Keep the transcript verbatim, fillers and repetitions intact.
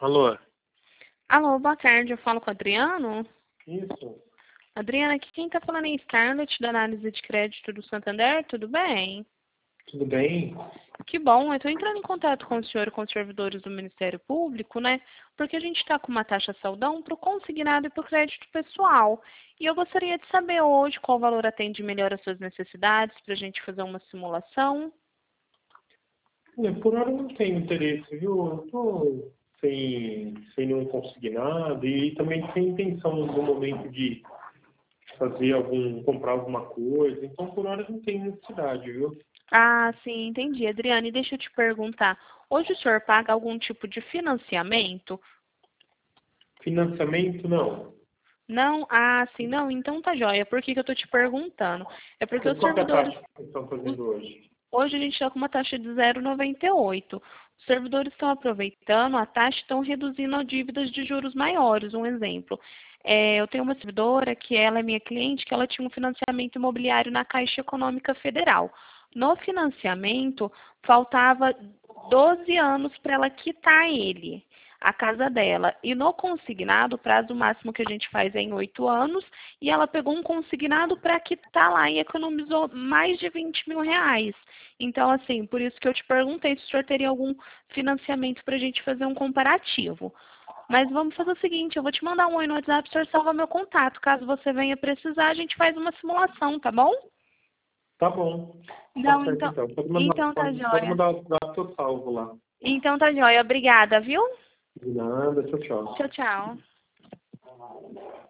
Alô? Alô, boa tarde, eu falo com o Adriano. Isso. Adriana, aqui quem está falando é Scarlett, da análise de crédito do Santander, tudo bem? Tudo bem? Que bom, eu estou entrando em contato com o senhor e com os servidores do Ministério Público, né? Porque a gente está com uma taxa saldão para o consignado e para o crédito pessoal. E eu gostaria de saber hoje qual valor atende melhor às suas necessidades para a gente fazer uma simulação. É, por hora eu não tenho interesse, viu? Eu estou sem, sem nenhum consignado e também sem intenção no momento de fazer algum, comprar alguma coisa. Então, por hora eu não tenho necessidade, viu? Ah, sim, entendi. Adriane, deixa eu te perguntar. Hoje o senhor paga algum tipo de financiamento? Financiamento, não. Não? Ah, sim, não. Então tá joia. Por que que eu tô te perguntando? É porque os Qual que é a servidores... taxa que estão os- fazendo hoje? Hoje a gente está com uma taxa de zero vírgula noventa e oito. Os servidores estão aproveitando a taxa e estão reduzindo as dívidas de juros maiores. Um exemplo. É, eu tenho uma servidora que ela é minha cliente, que ela tinha um financiamento imobiliário na Caixa Econômica Federal. No financiamento, faltava doze anos para ela quitar ele, a casa dela. E no consignado, o prazo máximo que a gente faz é em oito anos, e ela pegou um consignado para quitar lá e economizou mais de vinte mil reais. Então, assim, por isso que eu te perguntei se o senhor teria algum financiamento para a gente fazer um comparativo. Mas vamos fazer o seguinte, eu vou te mandar um oi no WhatsApp, o senhor salva meu contato. Caso você venha precisar, a gente faz uma simulação, tá bom? Tá bom. Tá Não, certo, então, então. Pode mandar, então tá pode, pode joia. mandar o WhatsApp que eu salvo lá. Então tá joia. Obrigada, viu? De nada, tchau, tchau. Tchau, tchau.